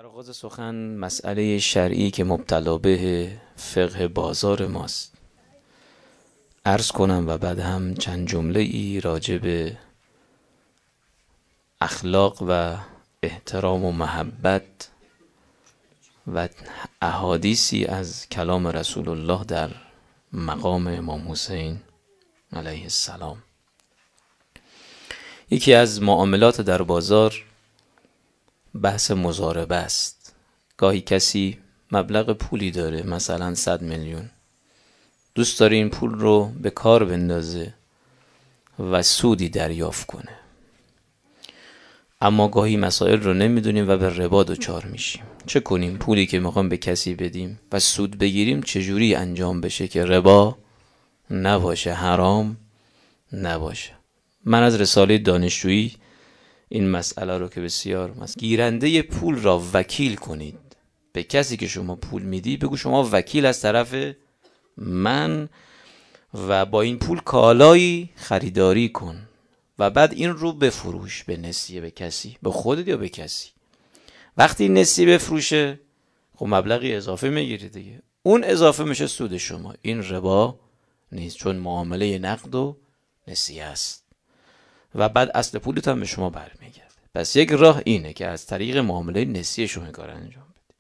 در آغاز سخن مسئله شرعی که مبتلا به فقه بازار ماست عرض کنم و بعد هم چند جمله ای راجع به اخلاق و احترام و محبت و احادیثی از کلام رسول الله در مقام امام حسین علیه السلام. یکی از معاملات در بازار بحث مضاربه است. گاهی کسی مبلغ پولی داره، مثلا 100 میلیون، دوست داره این پول رو به کار بندازه و سودی دریافت کنه، اما گاهی مسائل رو نمیدونیم و به ربا دچار میشیم. چه کنیم؟ پولی که میخوام به کسی بدیم و سود بگیریم چجوری انجام بشه که ربا نباشه، حرام نباشه؟ من از رساله دانشجویی این مسئله رو که بسیار گیرنده پول را وکیل کنید. به کسی که شما پول میدی بگو شما وکیل از طرف من و با این پول کالایی خریداری کن و بعد این رو بفروش به نسیه، به کسی، به خودت یا به کسی. وقتی نسیه بفروشه خب مبلغی اضافه میگیری دیگه، اون اضافه میشه سود شما. این ربا نیست، چون معامله نقد و نسیه است و بعد اصل پولت هم به شما برمیگرده. پس یک راه اینه که از طریق معامله نسیه شما کار انجام بدید.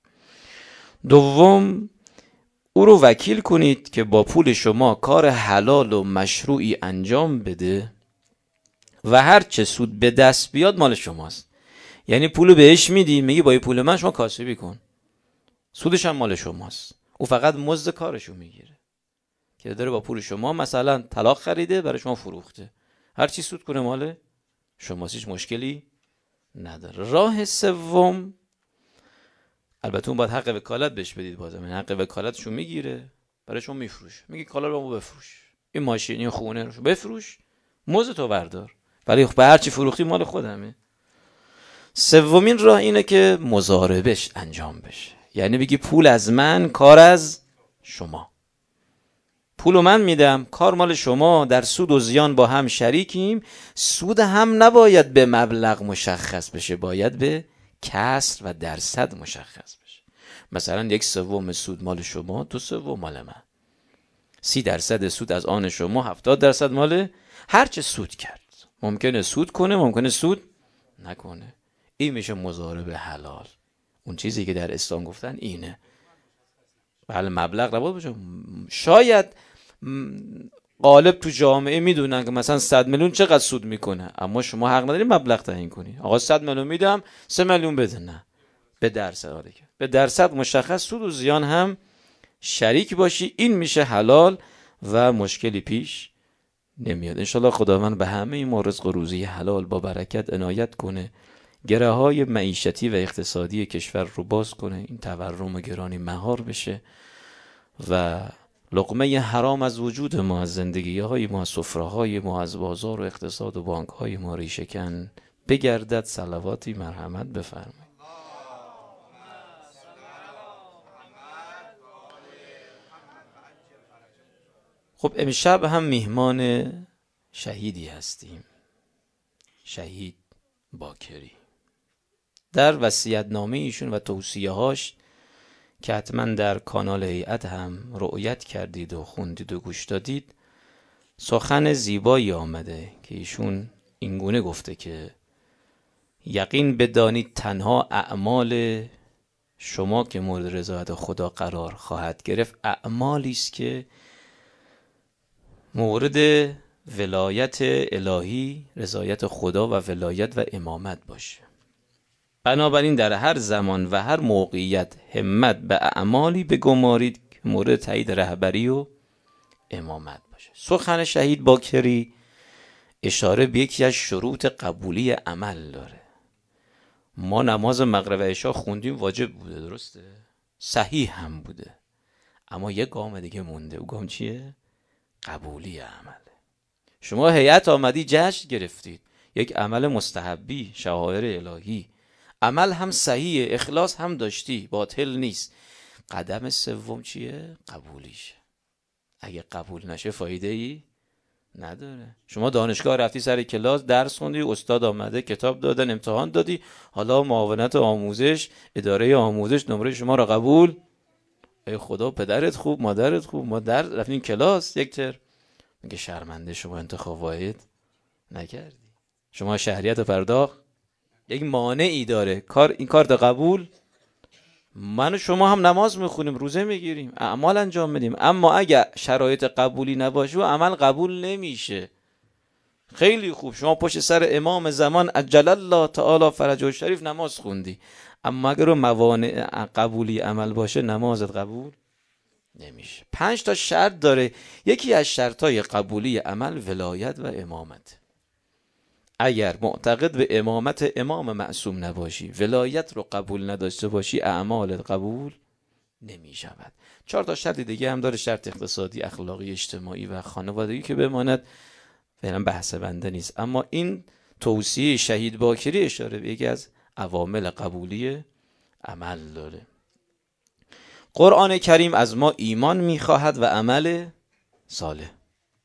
دوم، او رو وکیل کنید که با پول شما کار حلال و مشروعی انجام بده و هر چه سود به دست بیاد مال شماست. یعنی پولو بهش میدی، میگی با این پول من شما کاسبی کن، سودش هم مال شماست. او فقط مزد کارشو میگیره که داره با پول شما مثلا طلاق خریده برای شما فروخته، هر چی سود کنه مال شماست، هیچ مشکلی نداره. راه سوم، البته اون باید حق وکالت بهش بدید، بازم این حق وکالتشو میگیره برای شما میفروش، میگی کالا رو بفروش، این ماشین این خونه رو بفروش، مزد تو بردار، ولی به هر چی فروختی مال خودمه. سومین راه اینه که مضاربش انجام بشه، یعنی بگی پول از من، کار از شما. پولو من میدم، کار مال شما، در سود و زیان با هم شریکیم. سود هم نباید به مبلغ مشخص بشه، باید به کسر و درصد مشخص بشه. مثلا 1/3 سود مال شما، 2/3 مال من. 30% سود از آن شما، 70% مال هر چه سود کرد. ممکنه سود کنه، ممکنه سود نکنه. این میشه مضاربه حلال. اون چیزی که در اسلام گفتن اینه. بله مبلغ نباید باشه. شاید غالب تو جامعه میدونن که مثلا 100 میلیون چقدر سود میکنه، اما شما حق نداری مبلغ تعیین کنی. آقا 100 میلیون میدم 3 میلیون بده، نه، به درصد، به درصد مشخص، سود و زیان هم شریک باشی. این میشه حلال و مشکلی پیش نمیاد. انشالله خداوند به همه این ما رزق و روزی حلال با برکت عنایت کنه، گره های معیشتی و اقتصادی کشور رو باز کنه، این تورم و گرانی مهار بشه و لقمه حرام از وجود ما، از زندگی های ما، از سفره های ما، از بازار و اقتصاد و بانک های ما ریشه کن بگردد. صلواتی مرحمت بفرمایید. خب امشب هم میهمان شهیدی هستیم، شهید باکری. در وصیت‌نامه ایشون و توصیه‌هاش که حتما در کانال هیئت هم رؤیت کردید و خوندید و گوش دادید، سخن زیبایی آمده که ایشون اینگونه گفته که یقین بدانید تنها اعمال شما که مورد رضایت خدا قرار خواهد گرفت اعمالی است که مورد ولایت الهی، رضایت خدا و ولایت و امامت باشه. بنابراین در هر زمان و هر موقعیت همت به اعمالی بگمارید که مورد تایید رهبری و امامت باشه. سخن شهید باکری اشاره به یکی از شروط قبولی عمل داره. ما نماز مغرب عشا خوندیم، واجب بوده، درسته، صحیح هم بوده، اما یک گام دیگه مونده. او گام چیه؟ قبولی عمله. شما هیئت آمدی جشن گرفتید، یک عمل مستحبی، شعائر الهی، عمل هم صحیحه، اخلاص هم داشتی، باطل نیست. قدم سوم چیه؟ قبولیشه. اگه قبول نشه فایده ای نداره. شما دانشگاه رفتی سر کلاس درس خوندی، استاد آمده کتاب دادن امتحان دادی، حالا معاونت آموزش، اداره آموزش نمره شما را قبول. ای خدا، پدرت خوب، مادرت خوب، ما در رفتیم کلاس یک تر. میگه شرمنده شما انتخاب واحد نکردی، شما شهریت پرداخت. یک مانعی داره این کار تا قبول. من و شما هم نماز میخونیم، روزه میگیریم، اعمال انجام میدیم، اما اگر شرایط قبولی نباشه و عمل قبول نمیشه. خیلی خوب، شما پشت سر امام زمان عجل الله تعالی فرجه الشریف نماز خوندی، اما اگر موانع قبولی عمل باشه نمازت قبول نمیشه. 5 تا شرط داره. یکی از شرطهای قبولی عمل ولایت و امامت. اگر معتقد به امامت امام معصوم نباشی، ولایت رو قبول نداشته باشی، اعمالت قبول نمی شود. 4 تا شرط دیگه هم داره، شرط اقتصادی، اخلاقی، اجتماعی و خانوادگی که بماند فعلا بحث بنده نیست. اما این توصیه شهید باکری اشاره به یکی از عوامل قبولی عمل داره. قرآن کریم از ما ایمان میخواهد و عمل صالح.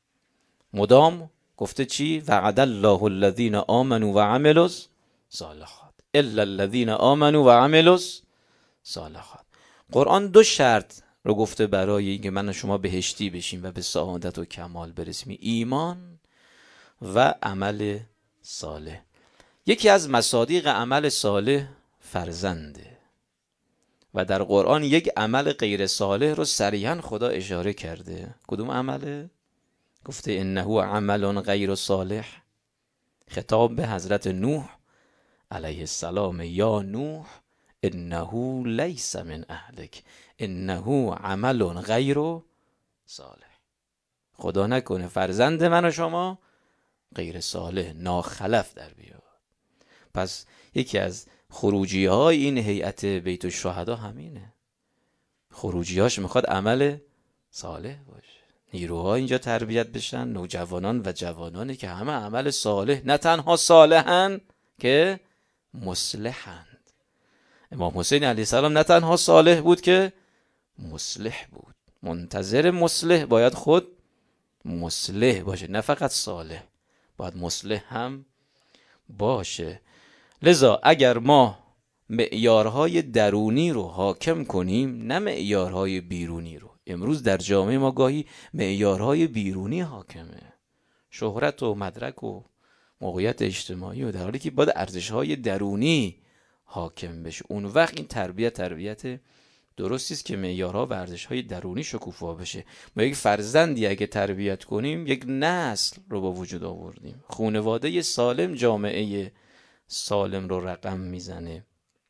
مدام گفته چی؟ وعد الله الذین آمنوا و عملوا الصالحات الا الذین آمنوا و عملوا الصالحات. قرآن 2 شرط رو گفته برای اینکه من و شما بهشتی بشیم و به سعادت و کمال برسیم: ایمان و عمل صالح. یکی از مصادیق عمل صالح فرزنده و در قرآن یک عمل غیر صالح رو صریحا خدا اشاره کرده. کدوم عمله؟ گفته انه عمل غیر صالح. خطاب به حضرت نوح علیه السلام: یا نوح انه لیس من اهلک انه عمل غیر صالح. خدا نکنه فرزند من و شما غیر صالح، ناخلف در بیاد. پس یکی از خروجی های این هیئت بیت الشهدا همینه. خروجیاش میخواد عمل صالح باشه. نیروها اینجا تربیت بشن، نوجوانان و جوانانی که همه عمل صالح، نه تنها صالحن که مصلحند. امام حسین علیه السلام نه تنها صالح بود که مصلح بود. منتظر مصلح باید خود مصلح باشه، نه فقط صالح، باید مصلح هم باشه. لذا اگر ما معیارهای درونی رو حاکم کنیم، نه معیارهای بیرونی رو. امروز در جامعه ما گاهی معیارهای بیرونی حاکمه، شهرت و مدرک و موقعیت اجتماعی، و در حالی که باید ارزشهای درونی حاکم بشه. اون وقت این تربیت درستی است که معیارها و ارزشهای درونی شکوفا بشه. ما یک فرزندی اگه تربیت کنیم، یک نسل رو با وجود آوردیم. خانواده سالم جامعه سالم رو رقم میزنه.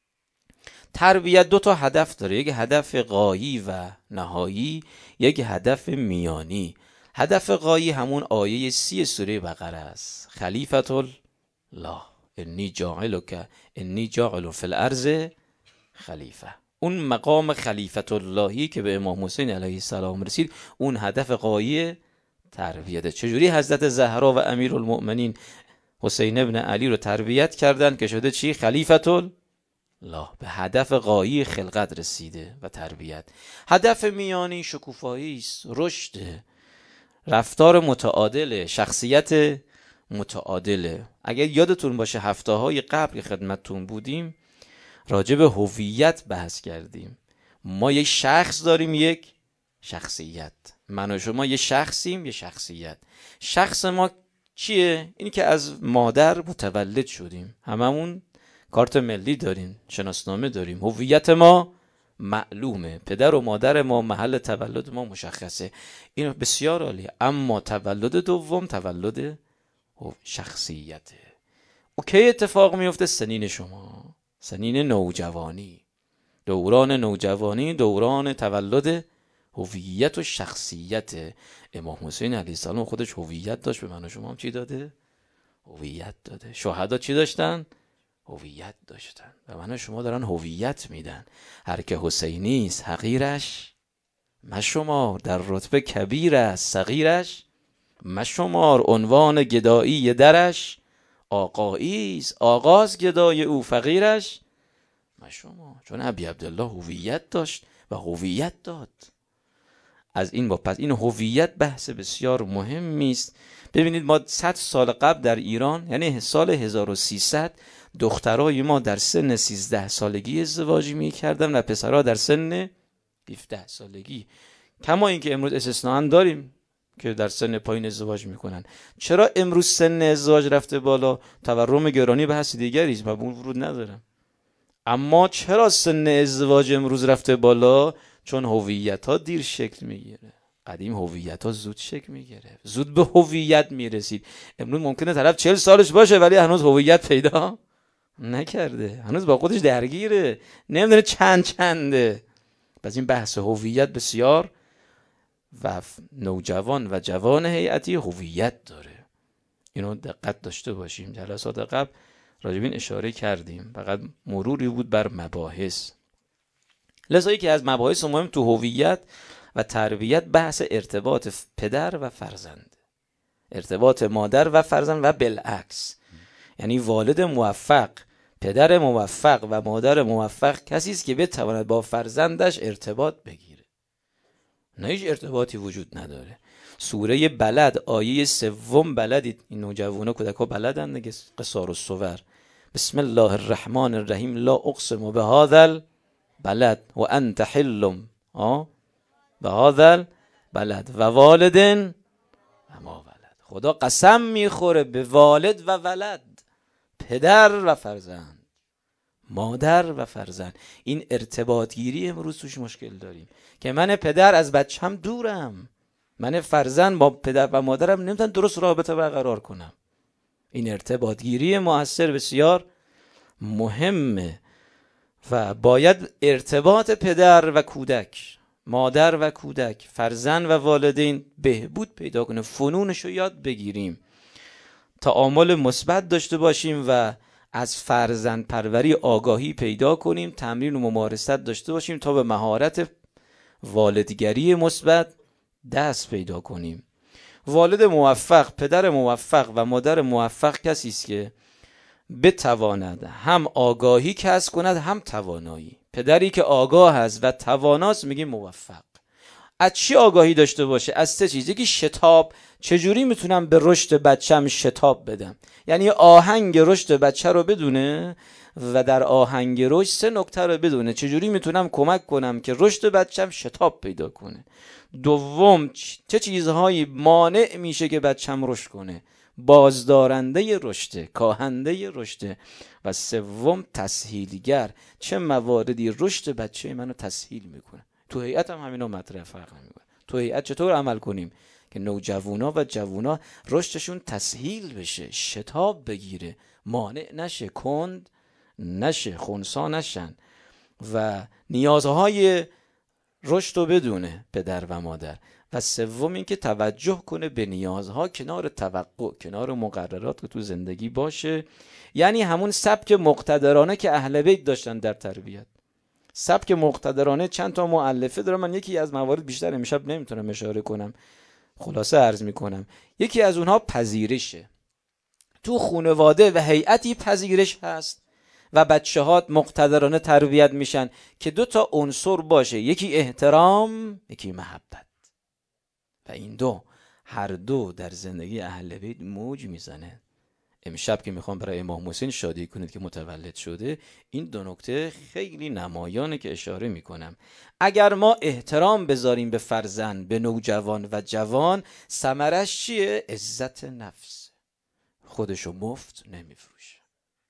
تربیت 2 تا هدف داره، یک هدف غایی و نهایی، یک هدف میانی. هدف غایی همون آیه 30 سوره بقره است: خلیفة الله انی جاعل فی الارض خلیفه. اون مقام خلیفت اللهی که به امام حسین علیه السلام رسید، اون هدف غایی تربیته. چجوری حضرت زهرا و امیرالمؤمنین حسین ابن علی رو تربیت کردن که شده چی؟ خلیفت الله، به هدف غایی خلقت رسیده و تربیت. هدف میانی شکوفایی است، رشد، رفتار متعادل، شخصیت متعادله. اگر یادتون باشه هفته‌های قبل که خدمتتون بودیم راجع به هویت بحث کردیم. ما یک شخص داریم، یک شخصیت. من و شما یه شخصیم، یه شخصیت. شخص ما چیه؟ این که از مادر متولد شدیم، هممون کارت ملی داریم، شناسنامه داریم، هویت ما معلومه، پدر و مادر ما، محل تولد ما مشخصه. این بسیار عالیه. اما تولد دوم تولد شخصیته. اوکی اتفاق میفته سنین شما، سنین نوجوانی، دوران نوجوانی، دوران تولد هویت و شخصیت. امام حسین علیه السلام خودش هویت داشت، به من و شما هم چی داده؟ هویت داده. شهدا چی داشتن؟ هویت داشتن. و من و شما دارن هویت میدن. هر که حسینی است حقیرش مشمار، در رتبه کبیر است صغیرش مشمار، عنوان گدایی درش آقایی است، آغاز گدای او فقیرش مشمار. چون ابی عبدالله هویت داشت و هویت داد. از این با پس این هویت بحث بسیار مهمی است. ببینید ما 100 سال قبل در ایران، یعنی سال 1300، دخترای ما در سن 13 سالگی ازدواج می‌کردن و پسرها در سن 17 سالگی. کما اینکه امروز استثناء داریم که در سن پایین ازدواج میکنن. چرا امروز سن ازدواج رفته بالا؟ تورم گرانی بحث دیگری است، من ورود ندارم. اما چرا سن ازدواج امروز رفته بالا؟ چون هویت‌ها دیر شکل میگیره. قدیم هویت‌ها زود شکل میگیره، زود به هویت میرسید. امروز ممکنه طرف 40 سالش باشه ولی هنوز هویت پیدا نکرده، هنوز با خودش درگیره، نمیدونه چنده. پس این بحث هویت بسیار و نوجوان و جوان هیئتی هویت داره. اینو دقت داشته باشیم. جلسات قبل راجع به این اشاره کردیم، فقط مروری بود بر مباحث. لذا یکی از مباحث مهم تو هویت و تربیت بحث ارتباط پدر و فرزند، ارتباط مادر و فرزند و بالعکس. یعنی والد موفق، پدر موفق و مادر موفق کسی است که بتواند با فرزندش ارتباط بگیره. نه هیچ ارتباطی وجود نداره. سوره بلد آیه 3 بلدید، این نوجوانا کودکا بلدن دیگه، قصار الصور. بسم الله الرحمن الرحیم لا اقسم بهذا البلد و انت حل بهذا البلد و والد و ما ولد. خدا قسم میخوره به والد و ولد، پدر و فرزند، مادر و فرزند. این ارتباط گیری امروز توش مشکل داریم که من پدر از بچم دورم، من فرزند با پدر و مادرم نمیتونم درست رابطه برقرار کنم. این ارتباط گیری مؤثر بسیار مهمه و باید ارتباط پدر و کودک، مادر و کودک، فرزند و والدین بهبود پیدا کنه، فنونش رو یاد بگیریم، تعامل مثبت داشته باشیم و از فرزند پروری آگاهی پیدا کنیم، تمرین و ممارست داشته باشیم تا به مهارت والدگری مثبت دست پیدا کنیم. والد موفق، پدر موفق و مادر موفق کسی است که بتواند هم آگاهی کسب کند هم توانایی. پدری که آگاه است و تواناست میگیم موفق. از چی آگاهی داشته باشه؟ از سه چیز. یکی شتاب، چجوری میتونم به رشد بچم شتاب بدم، یعنی آهنگ رشد بچه رو بدونه و در آهنگ رشد 3 نکته رو بدونه، چجوری میتونم کمک کنم که رشد بچم شتاب پیدا کنه. دوم، چه چیزهایی مانع میشه که بچم رشد کنه، بازدارنده رشد، کاهنده رشد. و سوم، تسهیلگر، چه مواردی رشد بچه منو تسهیل میکنه. تو هیئت هم همینا مطرح، فرق نمیکنه. تو هیئت چطور عمل کنیم که نوجوانا و جوانا رشدشون تسهیل بشه، شتاب بگیره، مانع نشه، کند نشه، خنثی نشن و نیازهای رشد رو بدونه پدر و مادر. و سوم این که توجه کنه به نیازها کنار توقع، کنار مقررات که تو زندگی باشه. یعنی همون سبک مقتدرانه که اهل بیت داشتن در تربیت. سبک مقتدرانه چند تا مؤلفه داره، من یکی از موارد بیشتر امشب نمیتونم اشاره کنم، خلاصه عرض میکنم. یکی از اونها پذیرشه. تو خانواده و هیئتی پذیرش هست و بچه‌ها مقتدرانه تربیت میشن که 2 تا عنصر باشه، یکی احترام، یکی محبت. و این هر دو در زندگی اهل بیت موج میزنه. امشب که میخوام برای امام حسین شادی کنید که متولد شده، این 2 نکته خیلی نمایانه که اشاره میکنم. اگر ما احترام بذاریم به فرزند، به نوجوان و جوان، ثمرش چیه؟ عزت نفس. خودشو مفت نمیفروشه.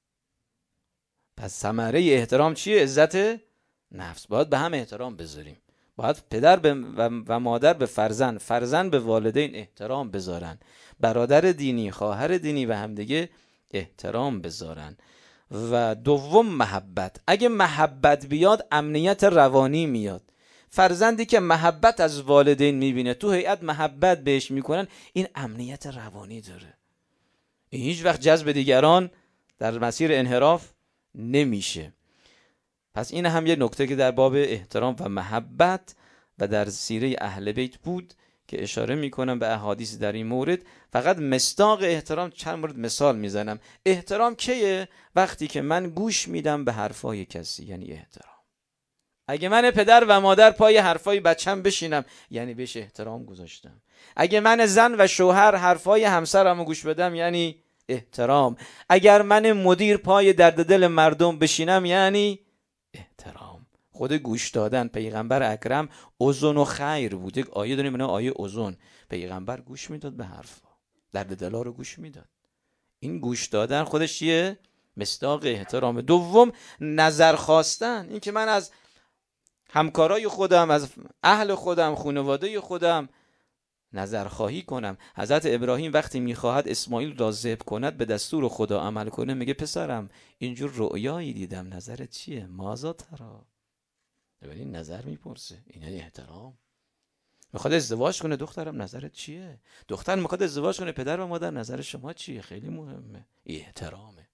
پس ثمره احترام چیه؟ عزت نفس. باید به هم احترام بذاریم. باید پدر و مادر به فرزند، فرزند به والدین احترام بذارن، برادر دینی، خواهر دینی و همدیگه احترام بذارن. و دوم محبت. اگه محبت بیاد امنیت روانی میاد. فرزندی که محبت از والدین میبینه، تو هیئت محبت بهش میکنن، این امنیت روانی داره. این هیچ وقت جذب دیگران در مسیر انحراف نمیشه. پس این هم یه نکته که در باب احترام و محبت و در سیره اهل بیت بود که اشاره میکنم به احادیث در این مورد. فقط مصداق احترام چند مورد مثال میزنم. احترام کیه؟ وقتی که من گوش میدم به حرفای کسی، یعنی احترام. اگه من پدر و مادر پای حرفای بچم بشینم یعنی بهش احترام گذاشتم. اگه من زن و شوهر حرفای همسرمو گوش بدم یعنی احترام. اگر من مدیر پای درد دل مردم بشینم یعنی احترام. خود گوش دادن، پیغمبر اکرم اذن و خیر بود. یک آیه داریم به نام آیه اذن. پیغمبر گوش میداد به حرفا، درد دلا رو گوش میداد. این گوش دادن خودش چیه؟ مصداق احترام. دوم نظر خواستن. این که من از همکارای خودم، از اهل خودم، خانواده خودم نظر خواهی کنم. حضرت ابراهیم وقتی میخواهد اسماعیل را ذبح کند به دستور خدا عمل کنه، میگه پسرم اینجور رؤیایی دیدم، نظرت چیه؟ ماذا ترا؟ ببین نظر میپرسه. اینه احترام. میخواد ازدواج کنه، دخترم نظرت چیه؟ دختر میخواد ازدواج کنه، پدر و مادر نظر شما چیه؟ خیلی مهمه. احترامه.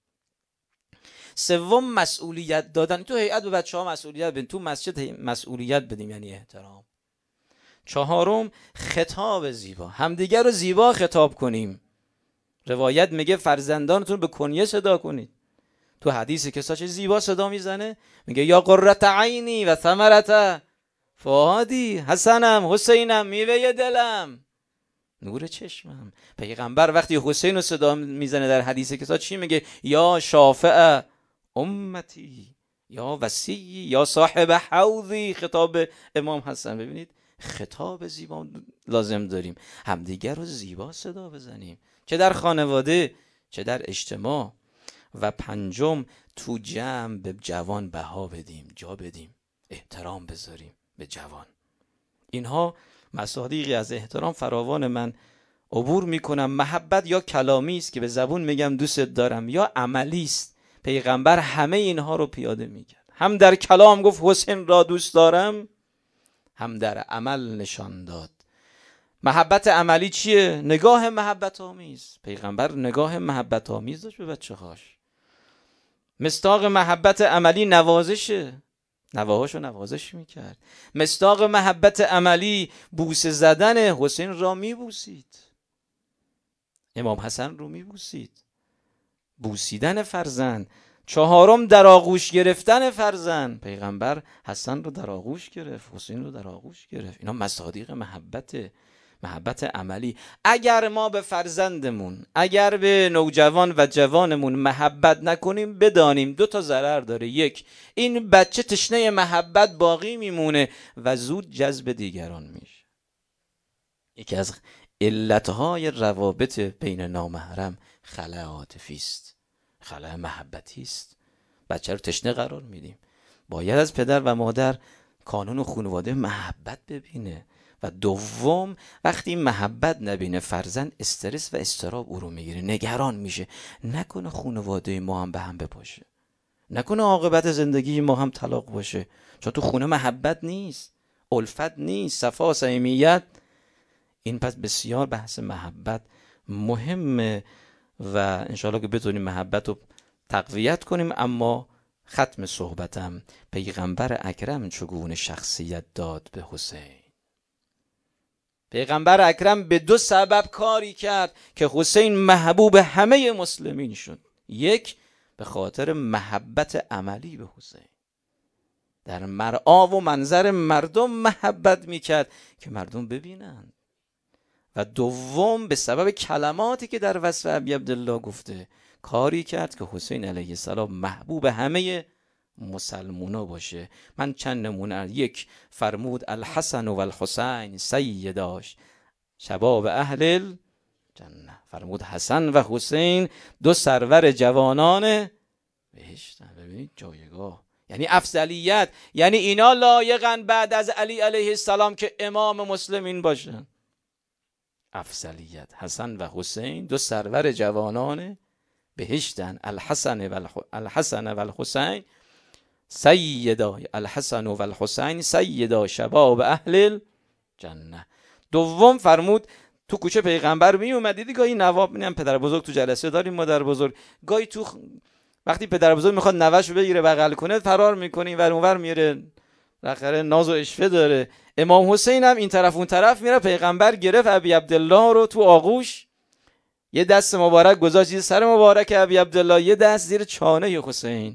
سوم مسئولیت دادن. تو هیئت به بچه‌ها مسئولیت بدیم، تو مسجد مسئولیت بدیم، یعنی احترام. چهارم خطاب زیبا. همدیگر رو زیبا خطاب کنیم. روایت میگه فرزندانتون به کنیه صدا کنید. تو حدیث کسا چه زیبا صدا میزنه، میگه یا قرة عینی و ثمرة فؤادی، حسنم، حسینم، میوه دلم، نور چشمم. پیغمبر وقتی حسین رو صدا میزنه در حدیث کسا چی میگه؟ یا شافع امتی، یا وصی، یا صاحب حوضی. خطاب امام حسن. ببینید خطاب زیبا لازم داریم. همدیگر رو زیبا صدا بزنیم، چه در خانواده چه در اجتماع. و پنجم تو جمع به جوان بها بدیم، جا بدیم، احترام بذاریم به جوان. اینها مصادیقی از احترام فراوان. من عبور میکنم. محبت یا کلامی است که به زبون میگم دوست دارم، یا عملی است. پیغمبر همه اینها رو پیاده میکرد. هم در کلام گفت حسین را دوست دارم، هم در عمل نشان داد. محبت عملی چیه؟ نگاه محبت آمیز. پیغمبر نگاه محبت آمیز داشت به بچه‌هاش. مصداق محبت عملی نوازشه، نواهاشو نوازش میکرد. مصداق محبت عملی بوسه زدن. حسین را میبوسید، امام حسن رو میبوسید. بوسیدن فرزند. چهارم در آغوش گرفتن فرزند. پیغمبر حسن رو در آغوش گرفت، حسین رو در آغوش گرفت. اینا مصادیق محبت عملی. اگر ما به فرزندمون، اگر به نوجوان و جوانمون محبت نکنیم، بدانیم دو تا ضرر داره. یک، این بچه تشنه محبت باقی میمونه و زود جذب دیگران میشه. یکی از علتهای روابط بین نامحرم خلأ عاطفی است، خلأ محبتی است. بچه رو تشنه قرار میدیم. باید از پدر و مادر کانون و خانواده محبت ببینه. و دوم، وقتی محبت نبینه فرزند، استرس و اضطراب او رو میگیره، نگران میشه. نکنه خانواده ما هم به هم بپاشه، نکنه عاقبت زندگی ما هم طلاق باشه، چون تو خونه محبت نیست، الفت نیست، صفا، صمیمیت. این پس بسیار بحث محبت مهمه و انشاءالله که بتونیم محبت رو تقویت کنیم. اما ختم صحبتم، پیغمبر اکرم چگونه شخصیت داد به حسین. پیغمبر اکرم به دو سبب کاری کرد که حسین محبوب همه مسلمین شد. یک، به خاطر محبت عملی به حسین. در مرآ و منظر مردم محبت میکرد که مردم ببینند. و دوم، به سبب کلماتی که در وصف ابی عبدالله گفته کاری کرد که حسین علیه السلام محبوب همه مسلمونا باشه. من چند نمونه. یک، فرمود الحسن و الحسین سیداش شباب اهل الجنه. فرمود حسن و حسین دو سرور جوانان بهشتن. ببینید جایگاه، یعنی افضلیت، یعنی اینا لایقن بعد از علی علیه السلام که امام مسلمین باشن. افضلیت. حسن و حسین دو سرور جوانان بهشتن. الحسن و الحسین سیدا، الحسن و الحسین سیدا شباب اهل الجنه. دوم فرمود تو کوچه پیغمبر می اومد، دیدی گاهی نواب میگن پدر بزرگ تو جلسه داریم، مادر بزرگ گاهی تو وقتی پدر بزرگ میخواد نوه‌شو بگیره بغل کنه فرار میکنه، اینور اونور میره، بالاخره ناز و اشفه داره. امام حسین هم این طرف اون طرف میره. پیغمبر گرفت ابی عبدالله رو تو آغوش، یه دست مبارک گذاشت زیر سر مبارک ابی عبدالله، یه دست زیر چانه حسین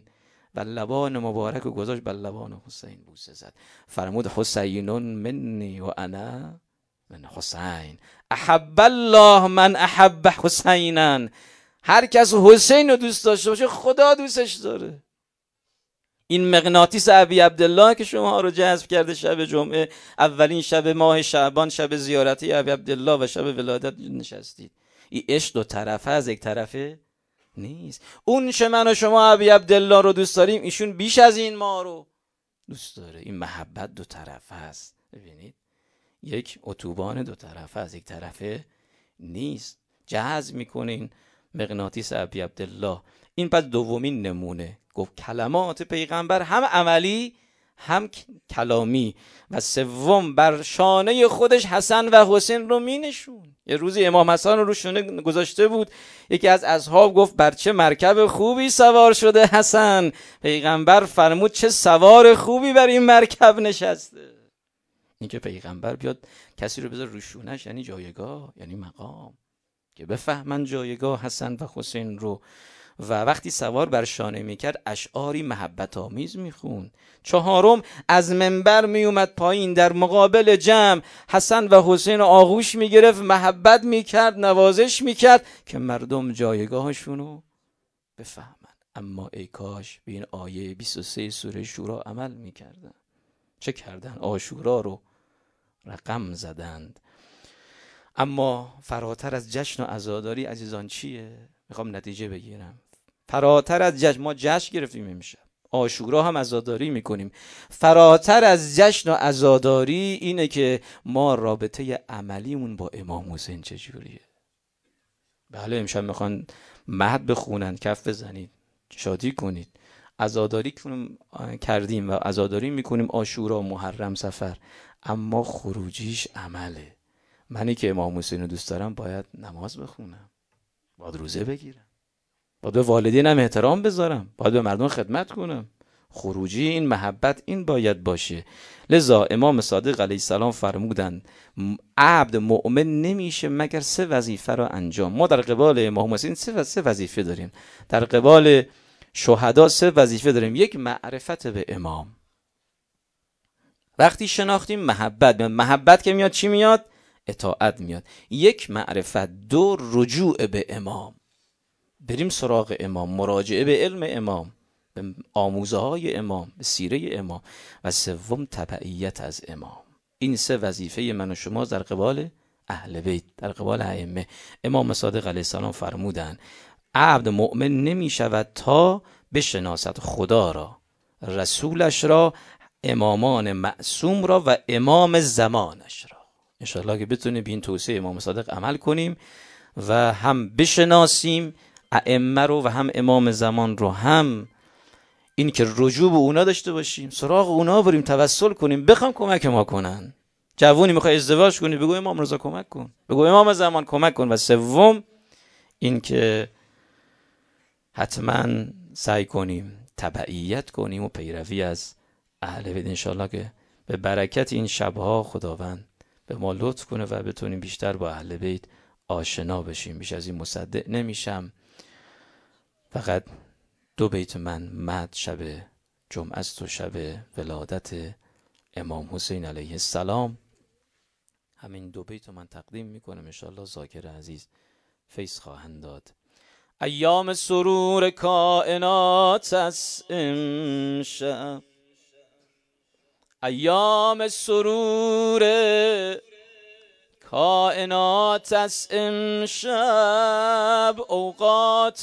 و لبان مبارک و گذاشت بر لبان حسین بوسه زد. فرمود حسینون منی و انا من حسین، احب الله من احب حسینا. هر کس حسین رو دوست داشته باشه خدا دوستش داره. این مغناطیس ابی عبدالله که شما رو جذب کرده شب جمعه، اولین شب ماه شعبان، شب زیارتی ابی عبدالله و شب ولادت نشستید. این عشق دو طرفه از یک طرفه نیست. اون چه من و شما ابی عبدالله رو دوست داریم، ایشون بیش از این ما رو دوست داره. این محبت دو طرفه است. ببینید یک اتوبان دو طرفه از یک طرفه نیست. جذب میکنین مغناطیس ابی عبدالله. این پس دومین نمونه. گفت کلمات پیغمبر هم عملی هم کلامی. و سوم بر شانه خودش حسن و حسین رو می نشون. یه روزی امام حسن رو شونه گذاشته بود، یکی از اصحاب گفت بر چه مرکب خوبی سوار شده حسن. پیغمبر فرمود چه سوار خوبی بر این مرکب نشسته. این که پیغمبر بیاد کسی رو بذار رو شونش یعنی جایگاه، یعنی مقام، که بفهمن جایگاه حسن و حسین رو. و وقتی سوار بر شانه میکرد اشعاری محبت آمیز میخوند. چهارم از منبر میومد پایین، در مقابل جمع حسن و حسین آغوش میگرفت، محبت میکرد، نوازش میکرد که مردم جایگاهشونو بفهمن. اما ای کاش به این آیه 23 سوره شورا عمل میکردن. چه کردن؟ عاشورا رو رقم زدند. اما فراتر از جشن و عزاداری عزیزان چیه؟ میخوام نتیجه بگیرم. فراتر از جشن، ما جشن گرفتیم امشب، عاشورا هم عزاداری میکنیم. فراتر از جشن و عزاداری اینه که ما رابطه عملیمون با امام حسین چجوریه. بله امشب میخوان مهد بخونن، کف بزنید، شادی کنید. عزاداری کردیم و عزاداری میکنیم عاشورا، محرم، سفر، اما خروجیش عمله. منی که امام حسین رو دوست دارم باید نماز بخونم، باید روزه بگیرم، باید به والدینم احترام بذارم، باید به مردم خدمت کنم. خروجی این محبت این باید باشه. لذا امام صادق علیه السلام فرمودن عبد مؤمن نمیشه مگر 3 وظیفه را انجام. ما در قبال امام حسین 3 وظیفه داریم، در قبال شهدا 3 وظیفه داریم. یک، معرفت به امام. وقتی شناختیم محبت که میاد چی میاد؟ اطاعت میاد. یک، معرفت. 2، رجوع به امام، بریم سراغ امام، مراجعه به علم امام، به آموزه های امام، به سیره امام. و 3، تبعیت از امام. این 3 وظیفه من و شما در قبال اهل بیت، در قبال ائمه. امام صادق علیه السلام فرمودن عبد مؤمن نمی شود تا بشناسد خدا را، رسولش را، امامان معصوم را و امام زمانش را. انشاءالله که بتونیم به این توصیه امام صادق عمل کنیم و هم بشناسیم ائمه رو و هم امام زمان رو، هم این که رجوع به اونا داشته باشیم، سراغ اونا بریم، توسل کنیم، بخوام کمک ما کنن. جوونی میخوای ازدواج کنی بگو امام رضا کمک کن، بگو امام زمان کمک کن. و 3 این که حتما سعی کنیم تبعیت کنیم و پیروی از اهل بیت. انشاءالله که به برکت این شبها خداوند به ما لطف کنه و بتونیم بیشتر با اهل بیت آشنا بشیم. بیش از این مصدق نمیشم. فقط 2 بیت من مد شب جمعه است و شب ولادت امام حسین علیه السلام. همین 2 بیت من تقدیم میکنم، انشاءالله ذاکر عزیز فیض خواهند داد. ایام سرور کائنات است امشب، ایام سرور کائنات است امشب، اوقات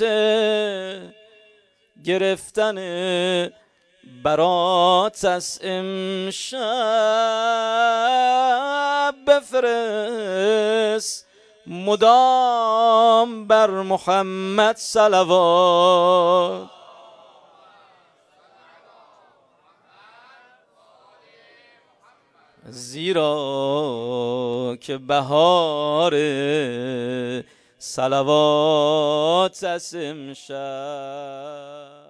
گرفتن برات است امشب. بفرست مدام بر محمد صلوات، زیرا که بهار صلوات است امشب.